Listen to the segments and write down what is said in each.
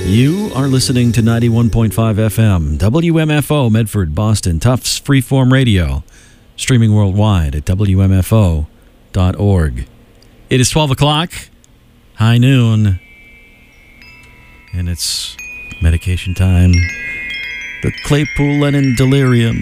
You are listening to 91.5 FM, WMFO, Medford, Boston, Tufts Freeform Radio, streaming worldwide at WMFO.org. It is 12 o'clock, high noon, and it's medication time. The Claypool Lennon Delirium.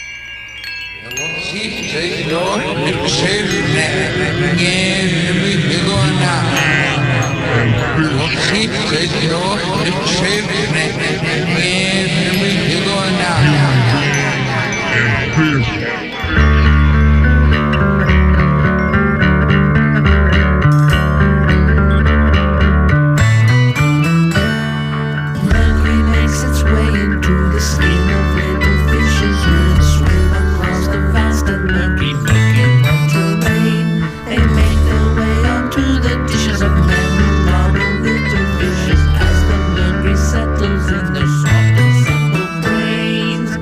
Mercury makes its way into the skin of little fishes that swim across the vast and murky terrain. They make their way onto the dishes of men who gobble little fishes as the mercury settles in their soft and supple brains.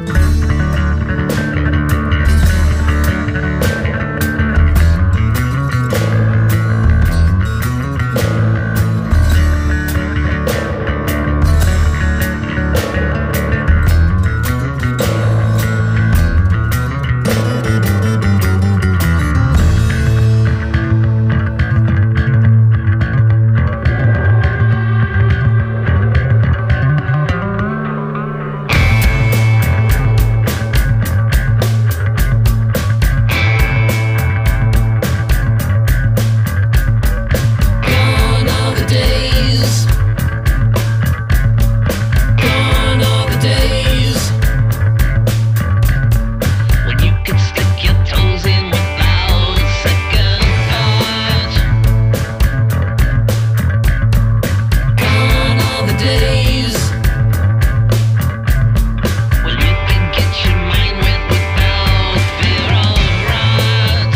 Gone are the days. Gone are the days when you could stick your toes in without a second thought. Gone are the days when you could get your mind wet without fear of rot.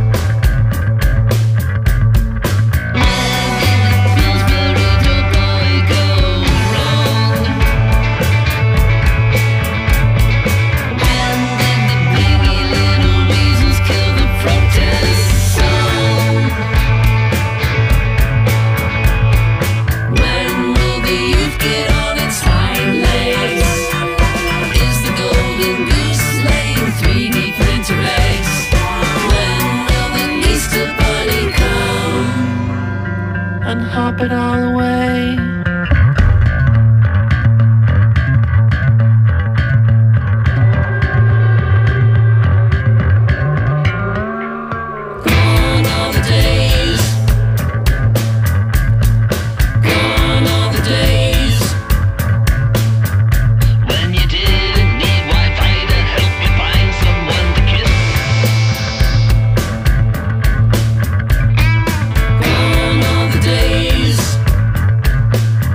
Pillsbury Doughboy go wrong? When did the piggy little weasels kill the protest song? When will the youth get on its hind legs? Is the golden goose laying 3D printer eggs? When will the Easter bunny come and hop it all away? Gone are the days. Gone are the days when you didn't need Wi-Fi to help you find someone to kiss. Gone are the days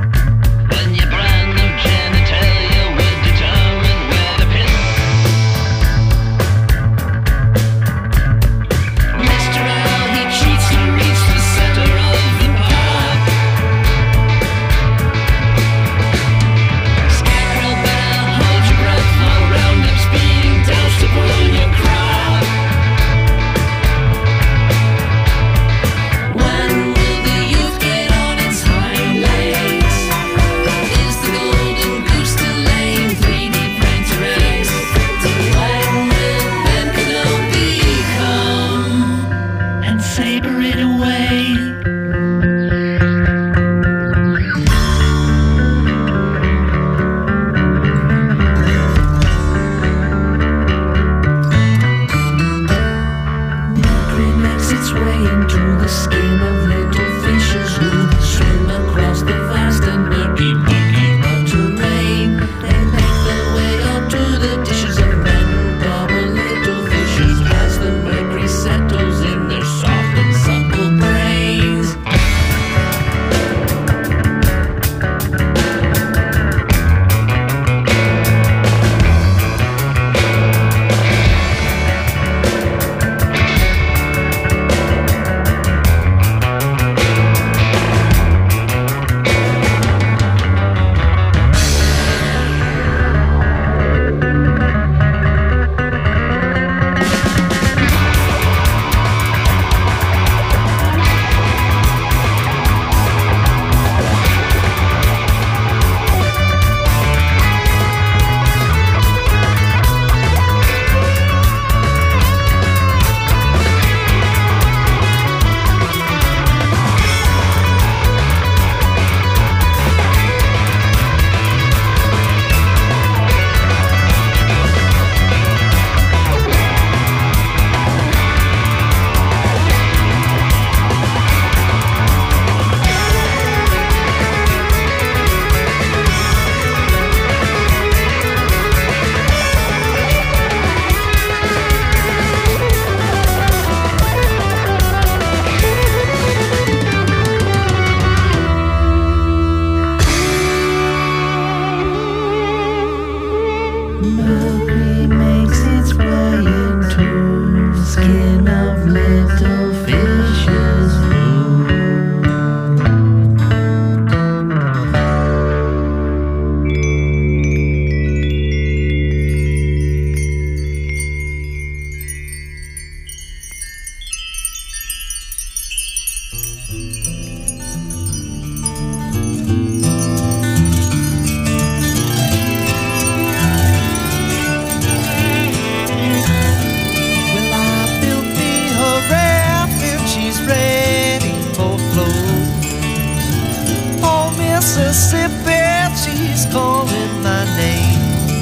Mississippi, she's calling my name.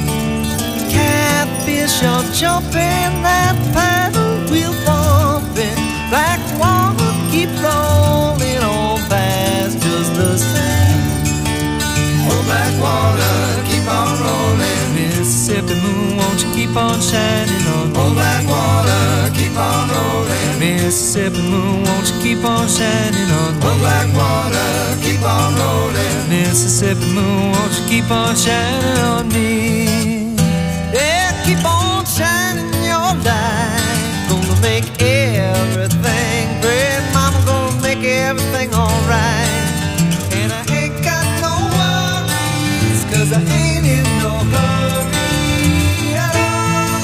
Catfish are jumping, that paddle wheel bumping. Black water keep rolling on past just the same. Oh, black water keep on rolling. Mississippi moon, won't you keep on shining on me? Oh, black water keep on rolling. Mississippi moon, won't you keep on shining on me? Oh, black water keep on rolling. Mississippi moon, won't you keep on shining on me? Yeah, keep on shining your light. Gonna make everything great. Mama gonna make everything alright. And I ain't got no worries, 'cause I ain't in no hurry at all.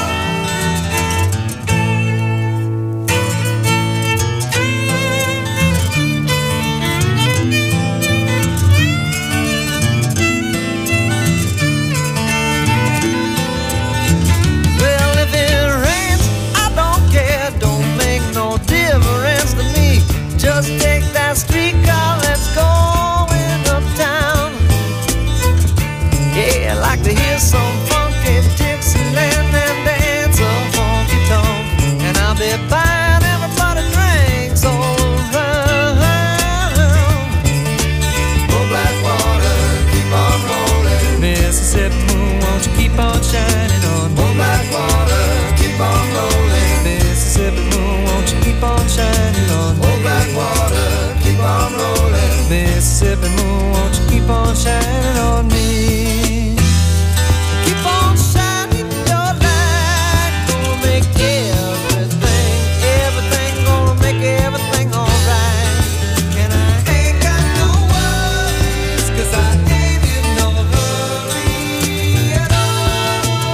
Well, if it rains, I don't care. Don't make no difference to me. Just take that streetcar, let's go uptown. Yeah, I like to hear some funky Dixieland and dance a funky tongue. And I'll be buying everybody drinks all around. Oh, black water, keep on rolling. Mississippi moon, won't you keep on shining on me? Oh, black water, keep on rolling. Mississippi moon, won't you keep on shining on me? Oh, black water, keep on rolling. Mississippi moon, won't you keep on shining on me? Keep on shining your light. Gonna make everything, gonna make everything alright. And I ain't got no worries, 'cause I ain't in no hurry at all.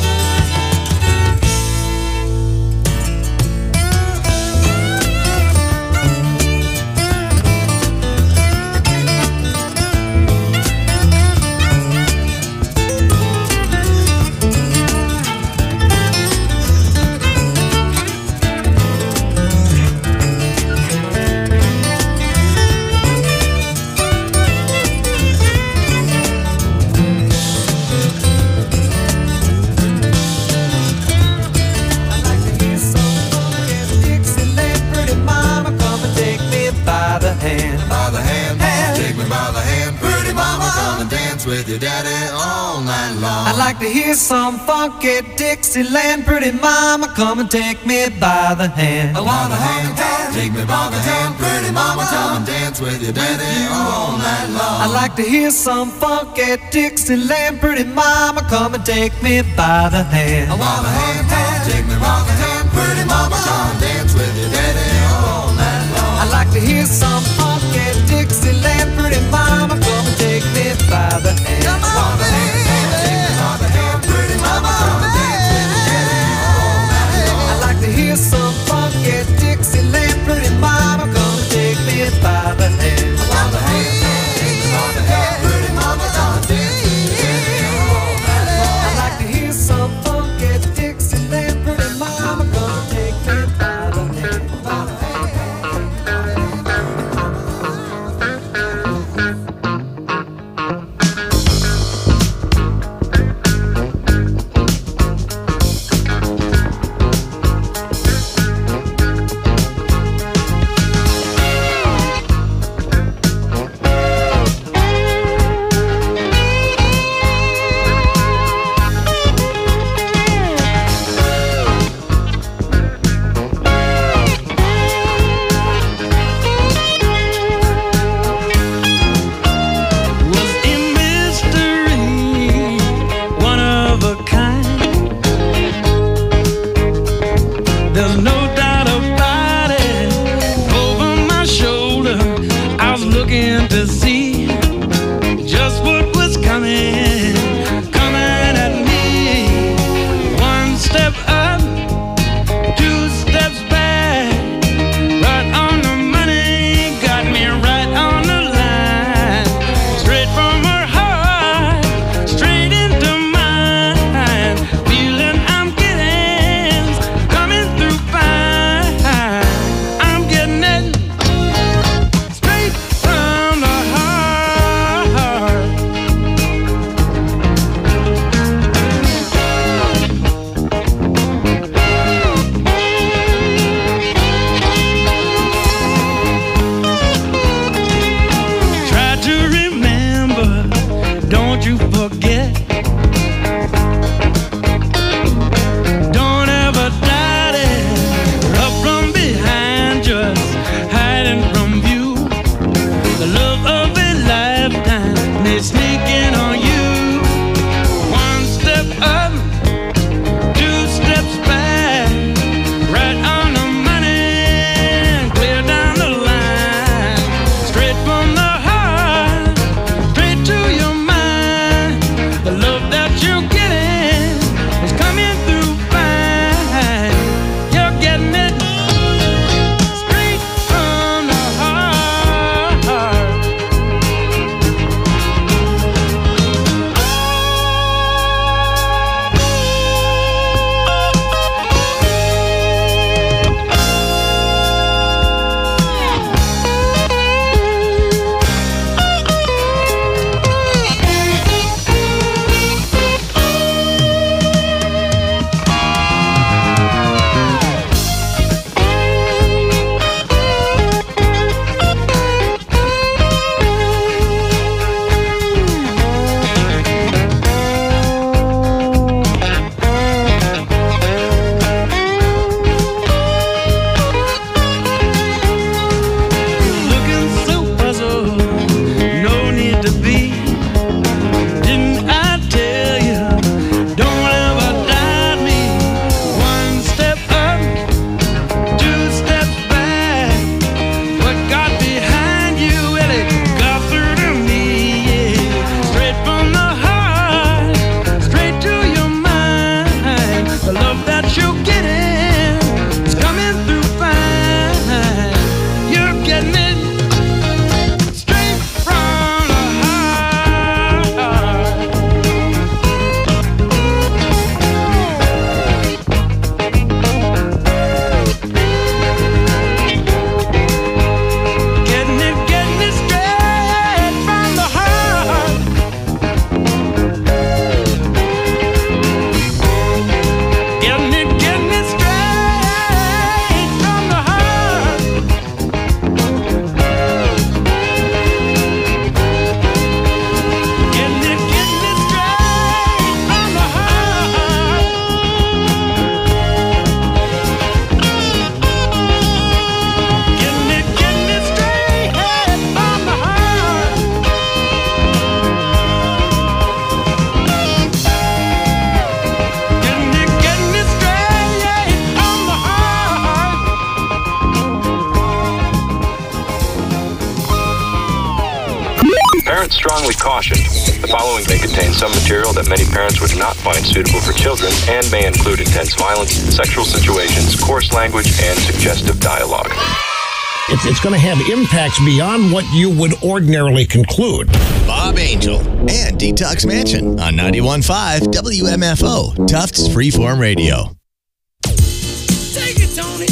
With your daddy all night long. I'd like to hear some funky Dixieland. Pretty mama, come and take me by the hand. I want the hand, take me by the hand. Pretty mama, come and dance with your daddy all night long. I'd like to hear some funky Dixieland. Pretty mama, come and take me by the hand. I want the hand, take me by the hand. Pretty mama, come and dance with your daddy all night long. I'd like to hear some funky Dixieland. Pretty mama, come and take me by the hand. Come on, baby. Take me by the hand. Pretty mama, come and dance with your daddy all night long. I'd like to hear some funky Dixieland. Pretty mama, come and take me by the hand. By the hand. Take me by the hand. Pretty mama, come and dance with your daddy all night long. I'd like to hear some funky Dixieland. Pretty mama, come and take me by the hand. By the hand. Parents strongly caution. The following may contain some material that many parents would not find suitable for children and may include intense violence, sexual situations, coarse language, and suggestive dialogue. It's going to have impacts beyond what you would ordinarily conclude. Bob Angel and Detox Mansion on 91.5 WMFO, Tufts Freeform Radio. Take it, Tony.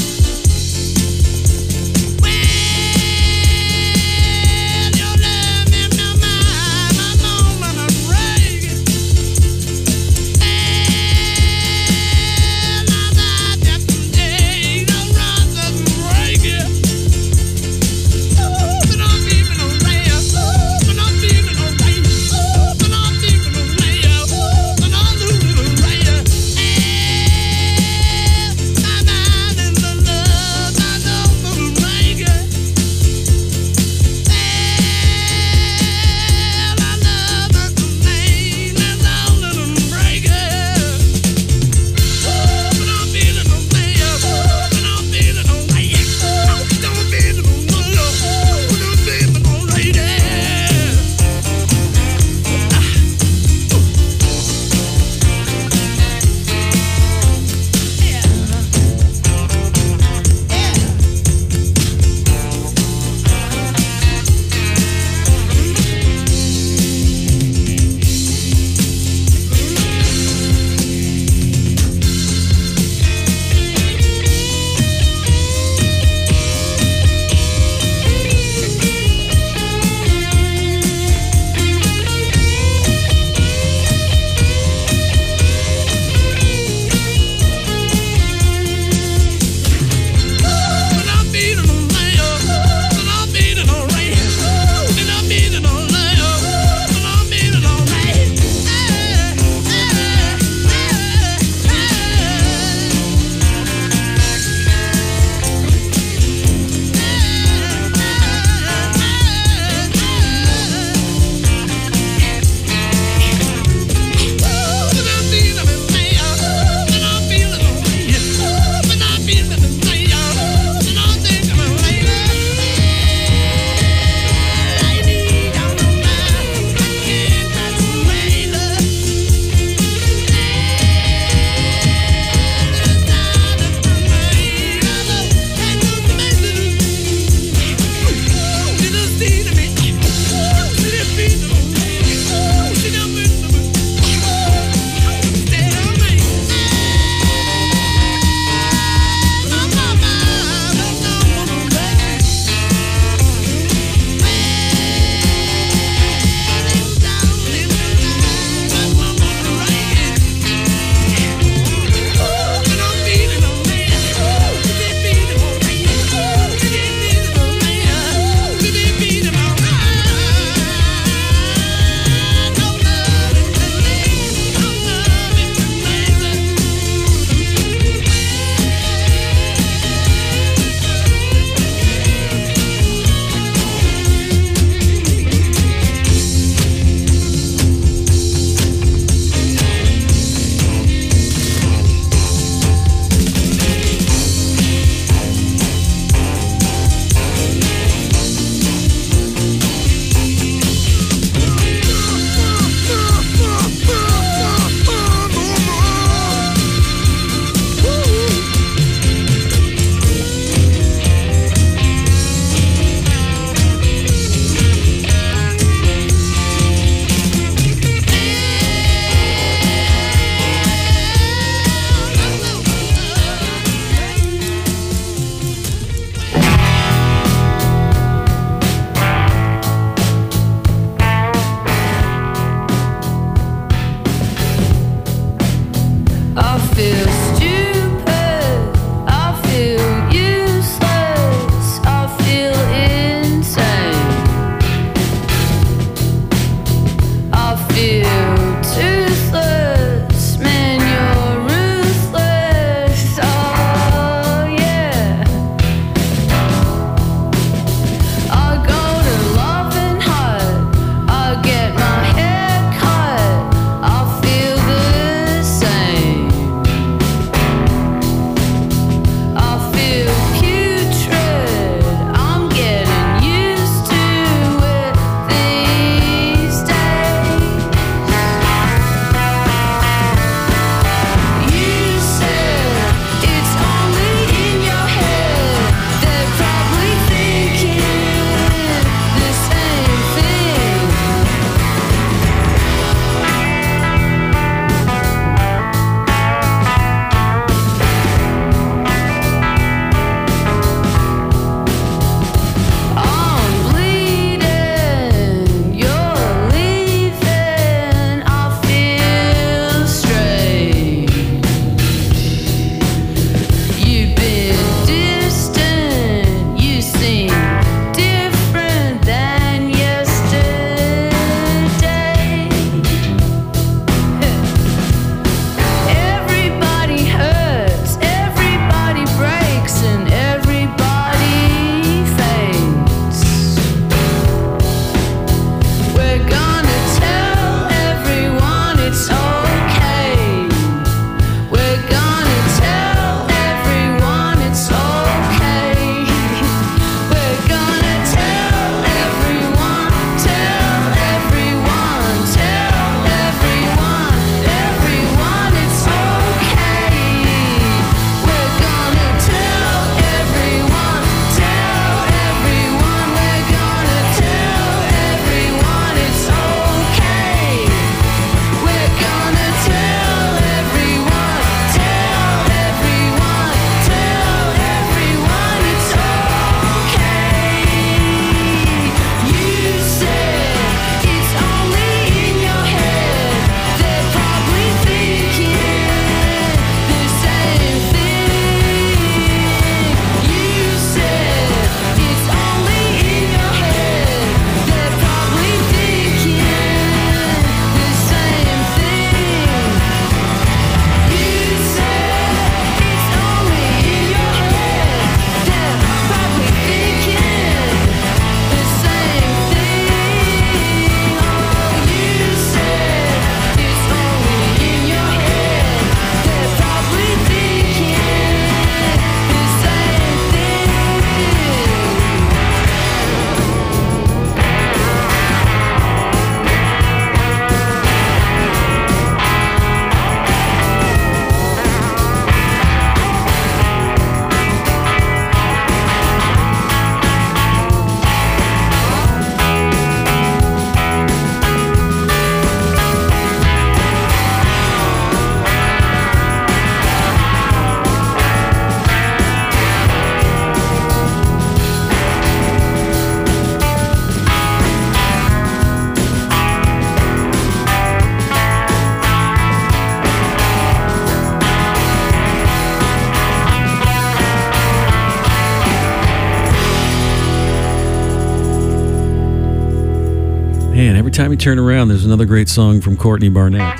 time you turn around, there's another great song from Courtney Barnett.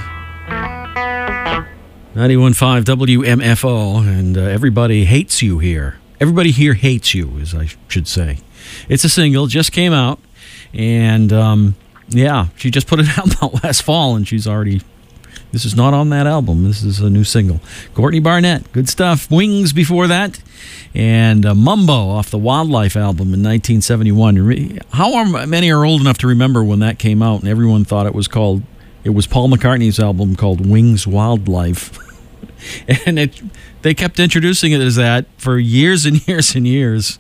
91.5 WMFO, and everybody hates you here. Everybody here hates you, as I should say. It's a single, just came out, and yeah, she just put an album out last fall, and she's already... This is not on that album. This is a new single. Courtney Barnett, good stuff. Wings before that, and Mumbo off the Wildlife album in 1971. How many are old enough to remember when that came out, and everyone thought it was Paul McCartney's album called Wings Wildlife? And they kept introducing it as that for years and years and years.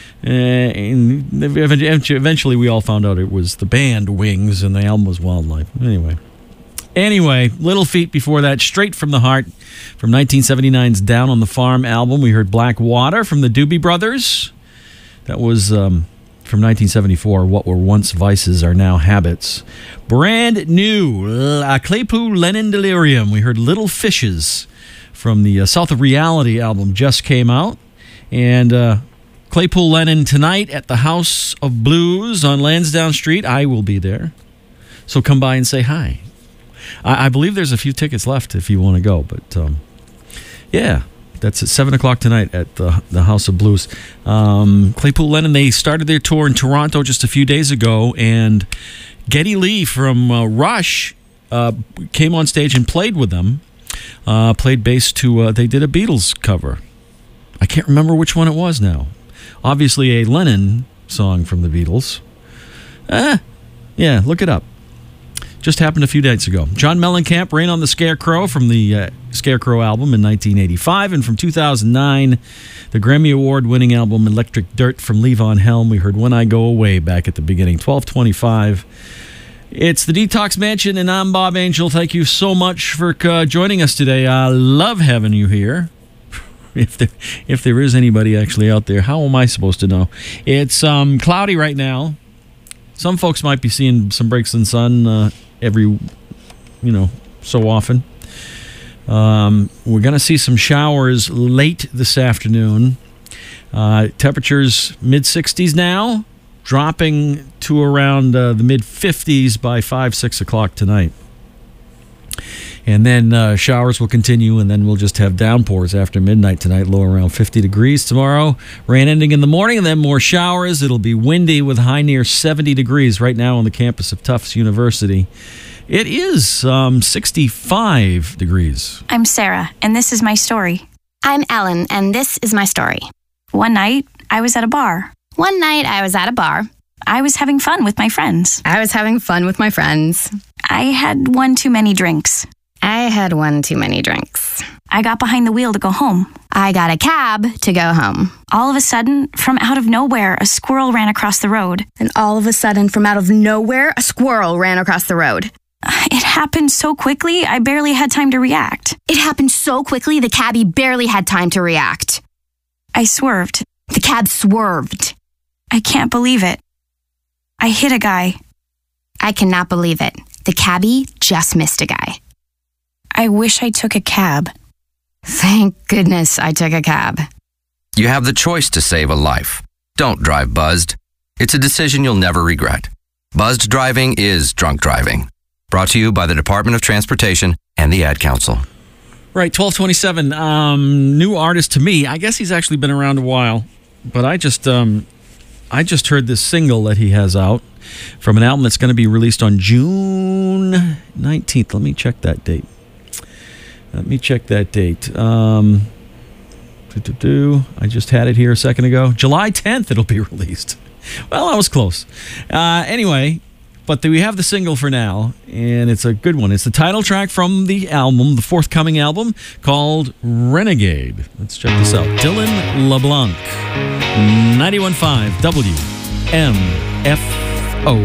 And eventually we all found out it was the band Wings and the album was Wildlife. Anyway, Little Feat before that, Straight from the Heart from 1979's Down on the Farm album. We heard Black Water from the Doobie Brothers. That was from 1974, What Were Once Vices Are Now Habits. Brand new, Claypool Lennon Delirium. We heard Little Fishes from the South of Reality album, just came out. And Claypool Lennon tonight at the House of Blues on Lansdowne Street. I will be there. So come by and say hi. I believe there's a few tickets left if you want to go. But yeah, that's at 7 o'clock tonight at the House of Blues. Claypool Lennon, they started their tour in Toronto just a few days ago. And Geddy Lee from Rush came on stage and played with them. Played bass to, they did a Beatles cover. I can't remember which one it was now. Obviously a Lennon song from the Beatles. Yeah, look it up. Just happened a few days ago. John Mellencamp, Rain on the Scarecrow from the Scarecrow album in 1985. And from 2009, the Grammy Award-winning album Electric Dirt from Levon Helm. We heard When I Go Away back at the beginning, 12:25. It's the Detox Mansion, and I'm Bob Angel. Thank you so much for joining us today. I love having you here. If there is anybody actually out there, how am I supposed to know? It's cloudy right now. Some folks might be seeing some breaks in sun every, so often. We're going to see some showers late this afternoon. Temperatures mid-60s now, dropping to around the mid-50s by 5, 6 o'clock tonight. And then showers will continue, and then we'll just have downpours after midnight tonight, low around 50 degrees tomorrow. Rain ending in the morning, and then more showers. It'll be windy with high near 70 degrees right now on the campus of Tufts University. It is 65 degrees. I'm Sarah, and this is my story. I'm Ellen, and this is my story. One night, I was at a bar. I was having fun with my friends. I had one too many drinks. I got behind the wheel to go home. I got a cab to go home. All of a sudden, from out of nowhere, a squirrel ran across the road. And all of a sudden, from out of nowhere, a squirrel ran across the road. It happened so quickly, I barely had time to react. It happened so quickly, the cabbie barely had time to react. I swerved. The cab swerved. I can't believe it. I hit a guy. I cannot believe it. The cabbie just missed a guy. I wish I took a cab. Thank goodness I took a cab. You have the choice to save a life. Don't drive buzzed. It's a decision you'll never regret. Buzzed driving is drunk driving. Brought to you by the Department of Transportation and the Ad Council. Right, 12:27. New artist to me. I guess he's actually been around a while, but I just heard this single that he has out from an album that's going to be released on June 19th. Let me check that date. I just had it here a second ago. July 10th it'll be released. Well, I was close. Anyway, but we have the single for now, and it's a good one. It's the title track from the album, the forthcoming album, called Renegade. Let's check this out. Dylan LeBlanc, 91.5 WMFO.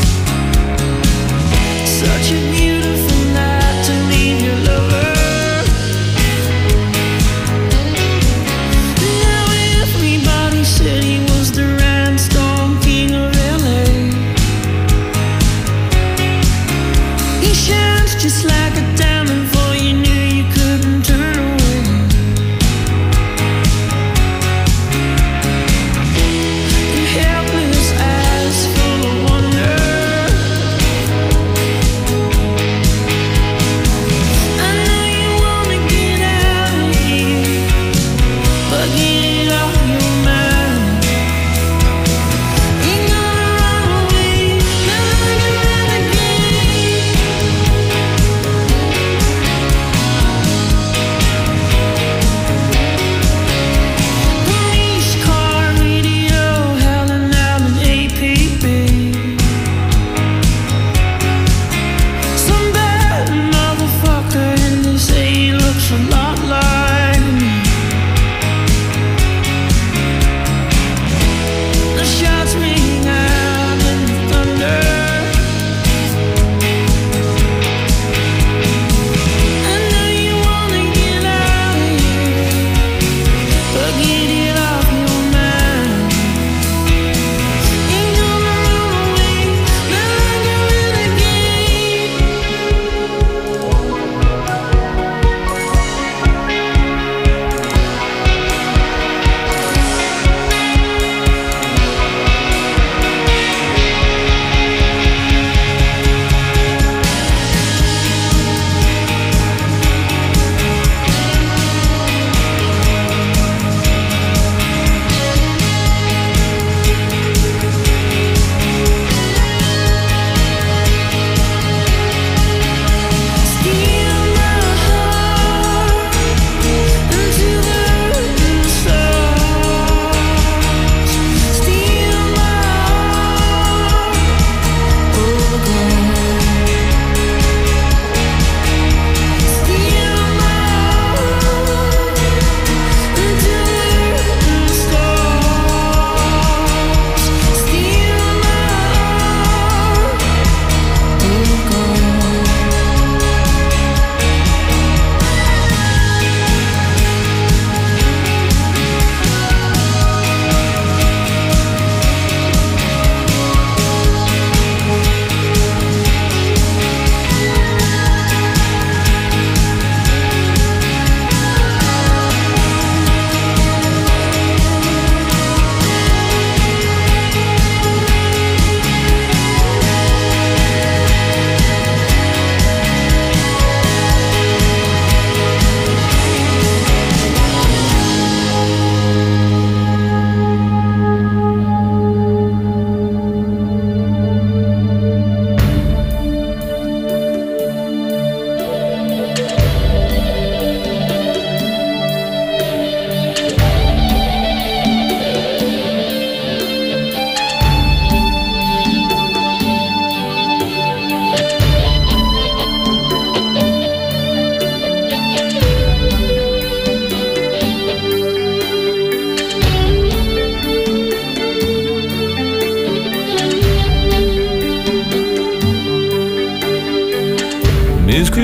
Such a beautiful night to leave your lover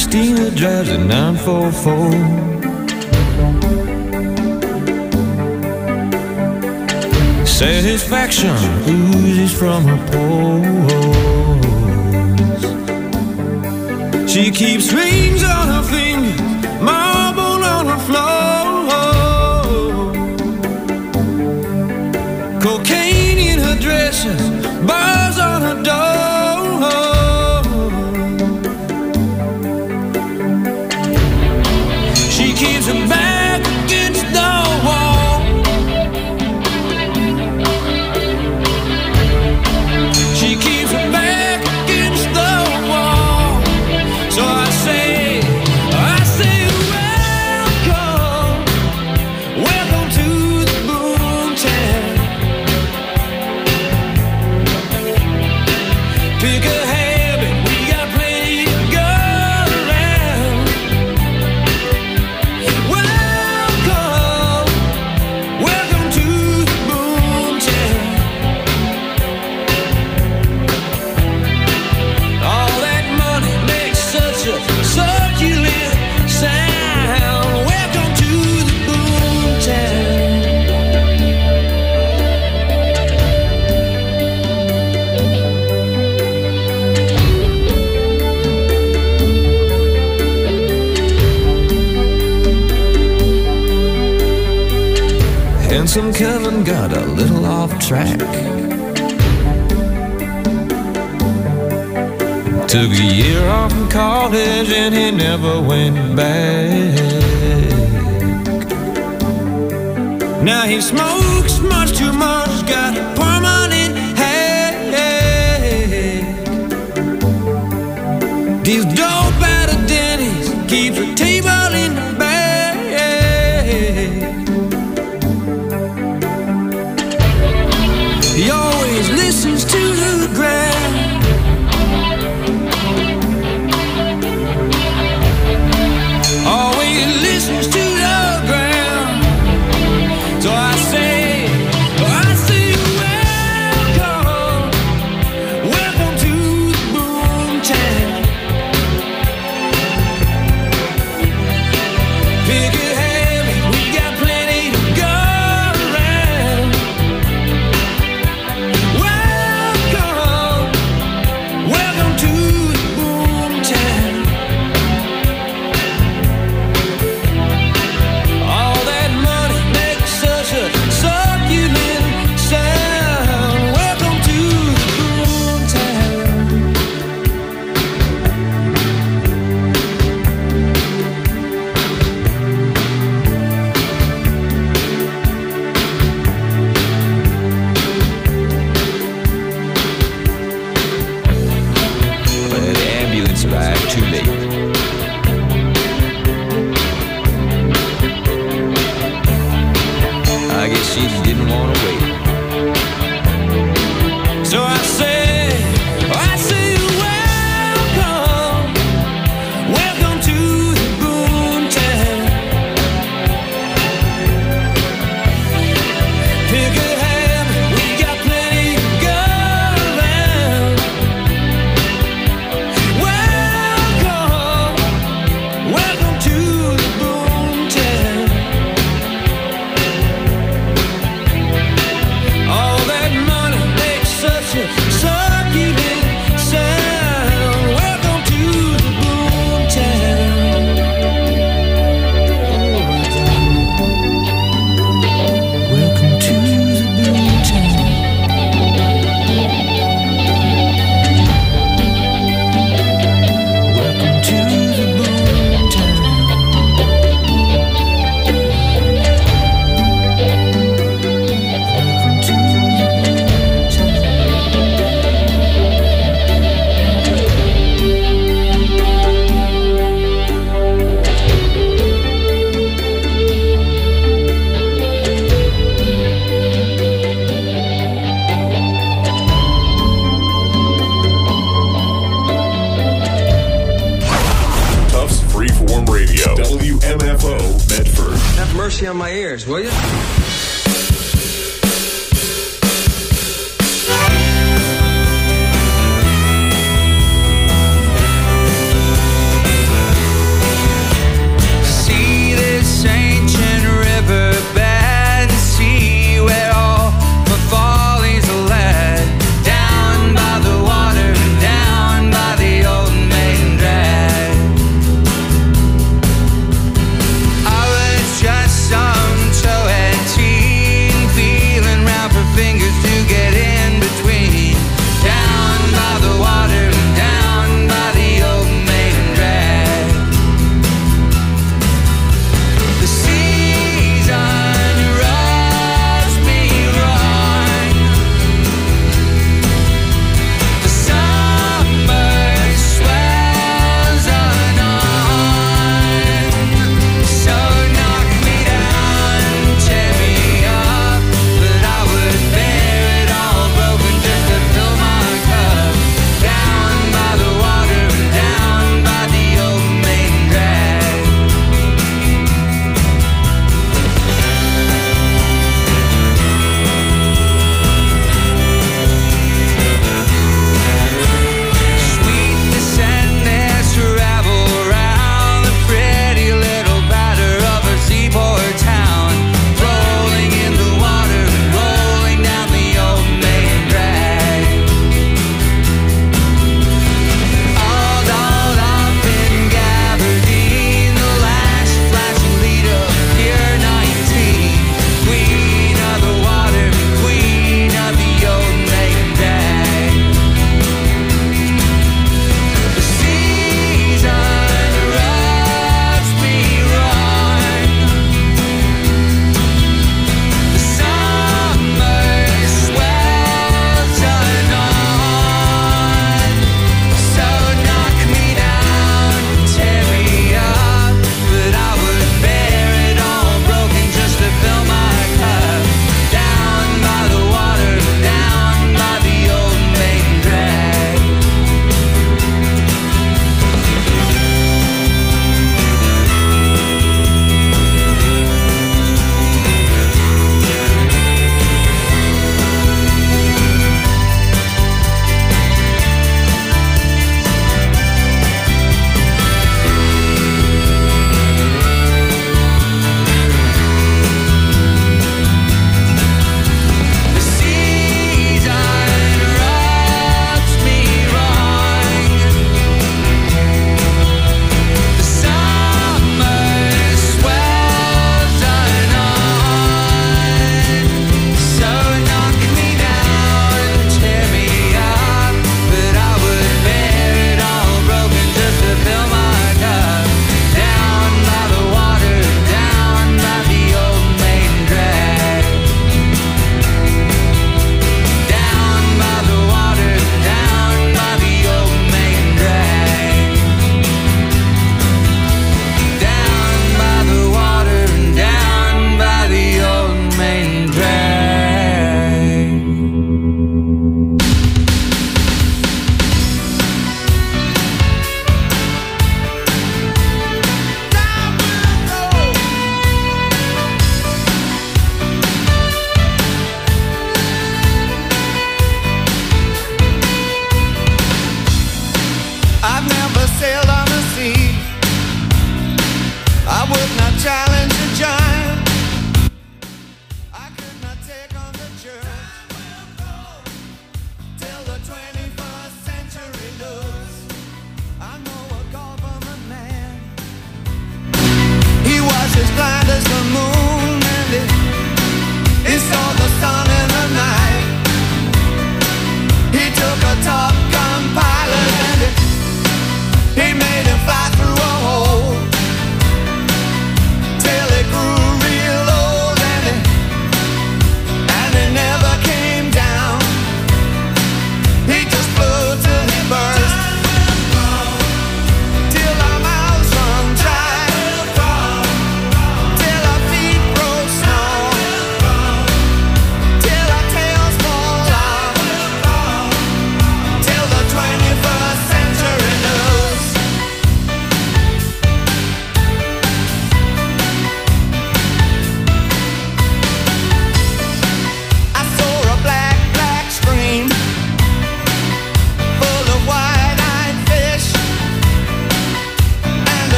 Christina drives a 944. Satisfaction oozes from her pores. She keeps rings on her fingers, marble on her floor. Cocaine in her dresses, bars on her door. She keeps her back against the wall. She keeps her back against the wall. So I say, welcome, welcome to the boomtown. Pick a habit, we got plenty to go around. Welcome, welcome to the boomtown. All that money makes such a succulent sound. Welcome to the boomtown. Handsome Kevin got a little off track. Took a year off from college and he never went back. Now he smokes much too much, got a permanent headache. Deals dope at a Denny's, keeps a table in the back. He always listens to the ground. Always listens to the ground. So I say welcome, welcome to the boomtown. Pick a habit, we got plenty to go around. Welcome, welcome to the boomtown. All that money makes such a succulent sound. Welcome to the boomtown. But the ambulance arrived too late. I guess she didn't want to wait. So I say welcome, welcome to the boomtown. Pick a habit, we got plenty to go around. Welcome, welcome to the boomtown. All that money makes such a succulent sound. Welcome to the boomtown. Welcome to the boomtown. Welcome to the boomtown. Welcome to the Tufts Freeform Radio, WMFO Medford. Have mercy on my ears, will you?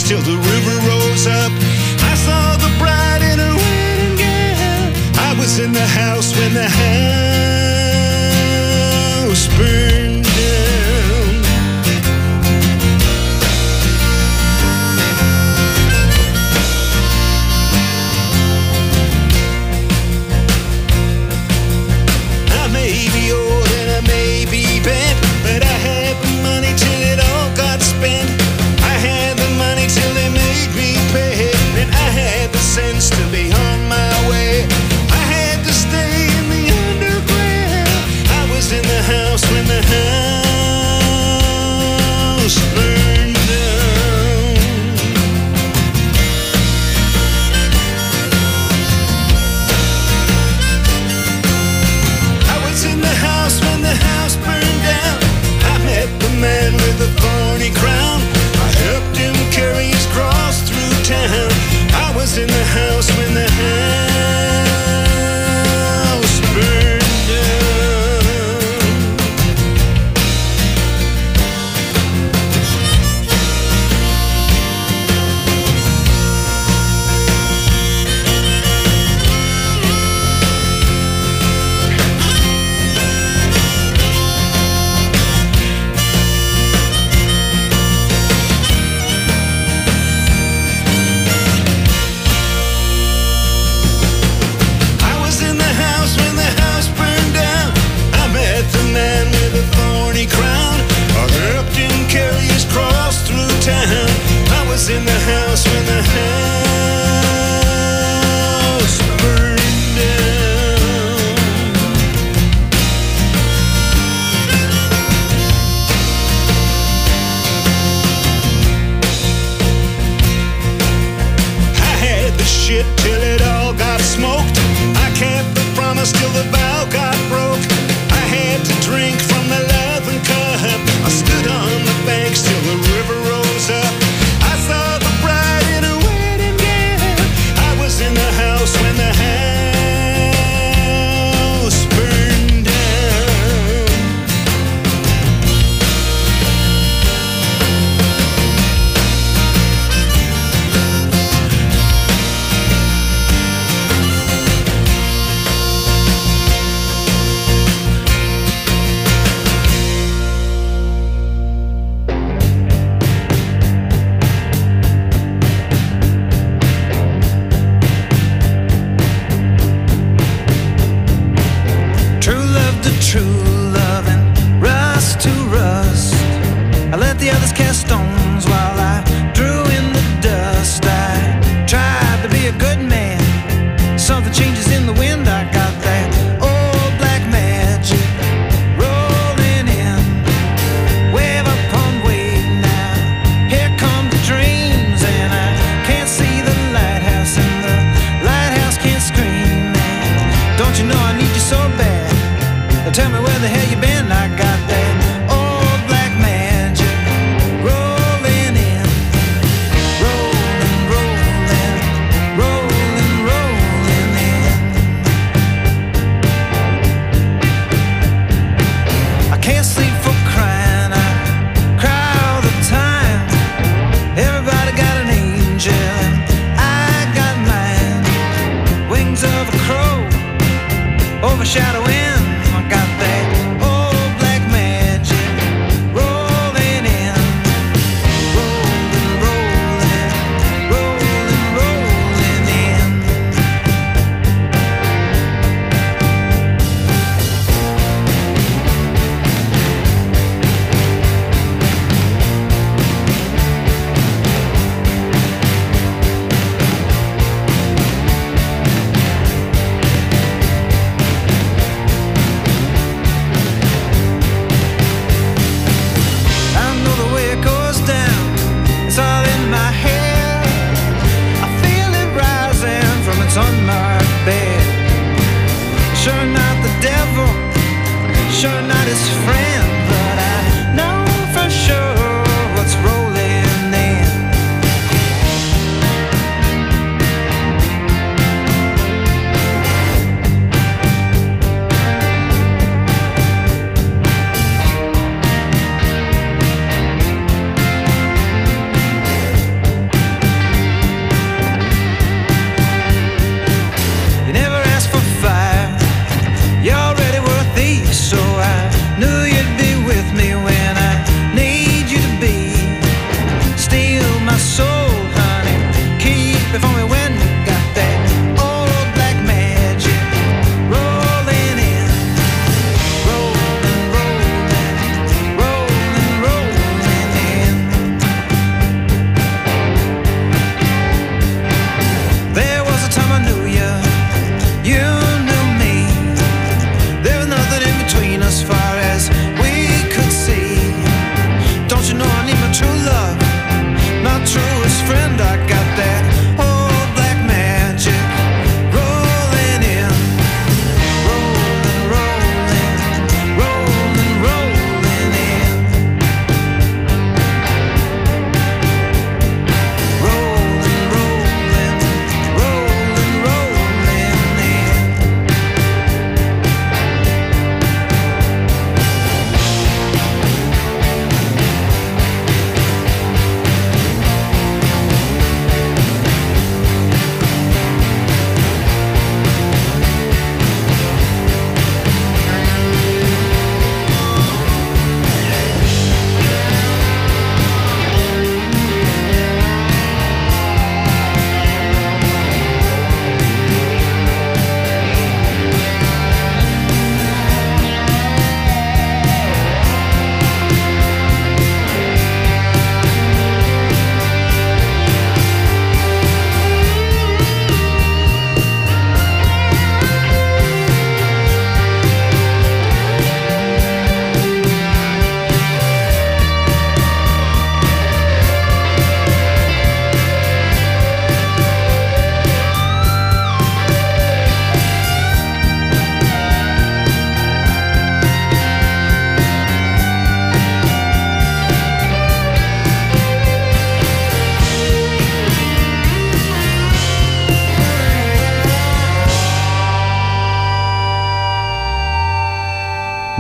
days till the river rose up. I saw the bride in her wedding gown. I was in the house when the house burned down. I may be old and I may be bent, but I had the money till it all got spent. I had the money till they made me pay, and I had the sense to be on my way. I had to stay in the underground. I was in the house when the house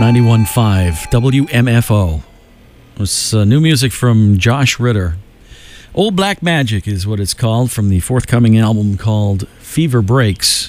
91.5 WMFO. It was new music from Josh Ritter. Old Black Magic is what it's called, from the forthcoming album called Fever Breaks.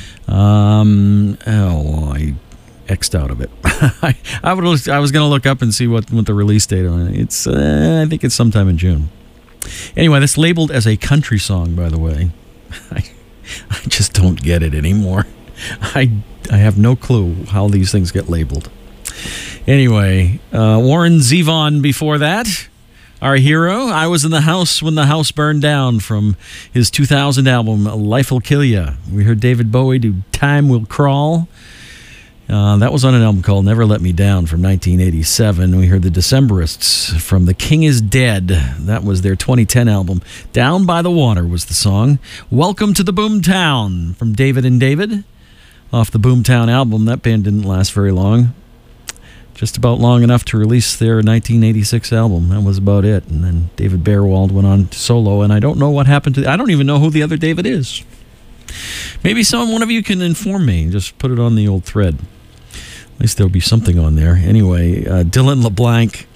I X'd out of it. I was going to look up and see what the release date on it. It's I think it's sometime in June. Anyway, that's labeled as a country song, by the way. I just don't get it anymore. I have no clue how these things get labeled. Anyway, Warren Zevon before that. Our hero, I Was in the House When the House Burned Down, from his 2000 album, Life'll Kill Ya. We heard David Bowie do Time Will Crawl. That was on an album called Never Let Me Down from 1987. We heard the Decemberists from The King Is Dead. That was their 2010 album. Down by the Water was the song. Welcome to the Boomtown from David and David, off the Boomtown album. That band didn't last very long. Just about long enough to release their 1986 album. That was about it. And then David Bearwald went on solo, and I don't know what happened to... I don't even know who the other David is. Maybe one of you can inform me. Just put it on the old thread. At least there'll be something on there. Anyway, Dylan LeBlanc,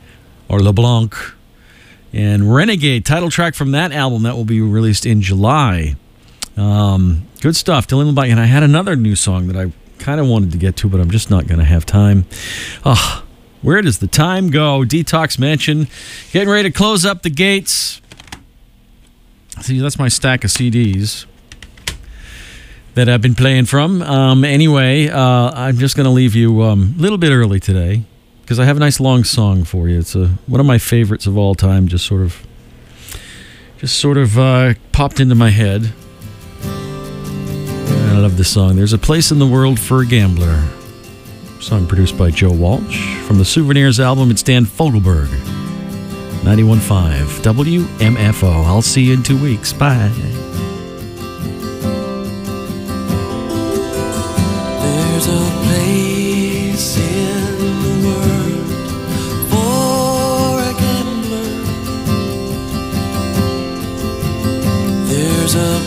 and Renegade, title track from that album that will be released in July. Good stuff, Dylan LeBlanc. And I had another new song that I kind of wanted to get to, but I'm just not going to have time. Where does the time go? Detox Mansion, getting ready to close up the gates. See, that's my stack of CDs that I've been playing from. Anyway, I'm just going to leave you a little bit early today, because I have a nice long song for you. It's one of my favorites of all time. Just sort of popped into my head. I love this song. There's a Place in the World for a Gambler. Song produced by Joe Walsh. From the Souvenirs album, it's Dan Fogelberg. 91.5 WMFO. I'll see you in 2 weeks. Bye. There's a place in the world for a gambler. There's a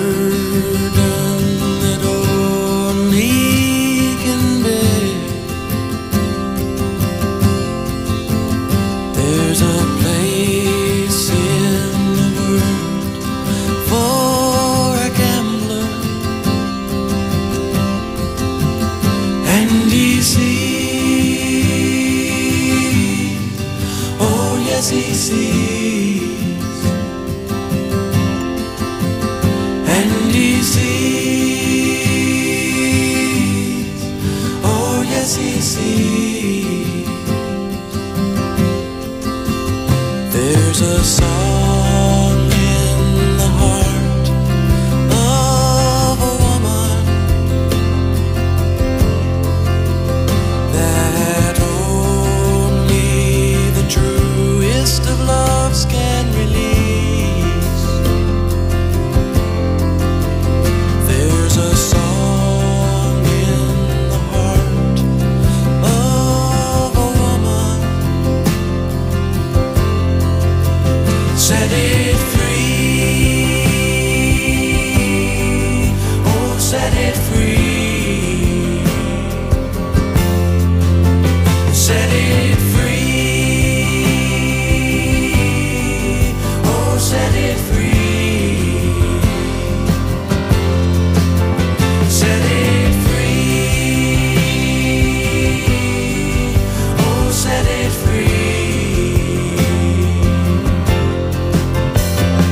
he sees, and he sees, oh yes he sees. There's a song in the heart of a woman that only the truest of loves can release. There's a song in the heart of a woman. Set it free, oh set it free. Set it free. Set it free. Set it free. Oh, set it free.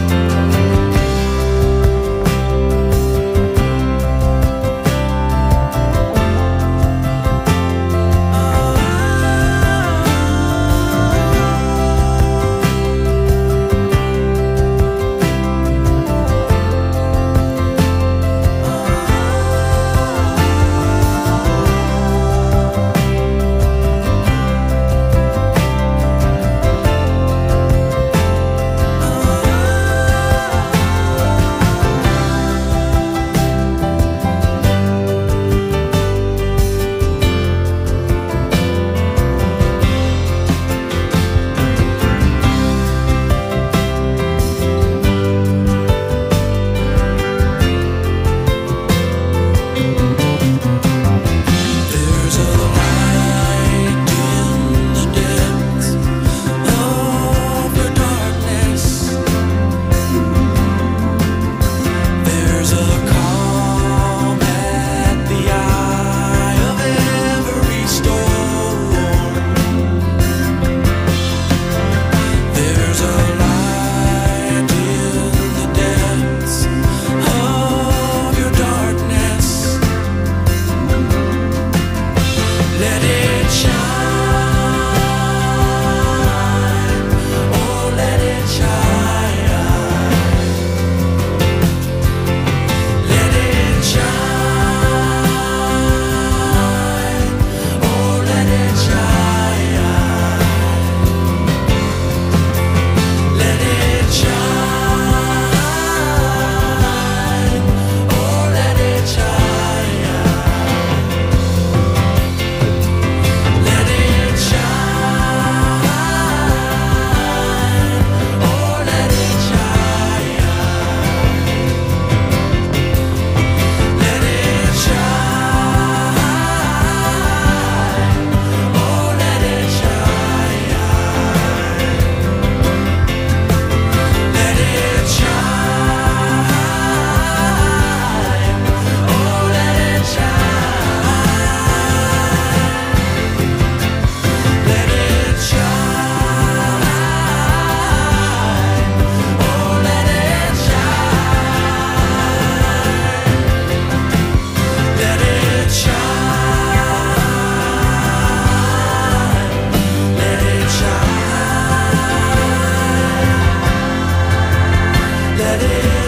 Friday.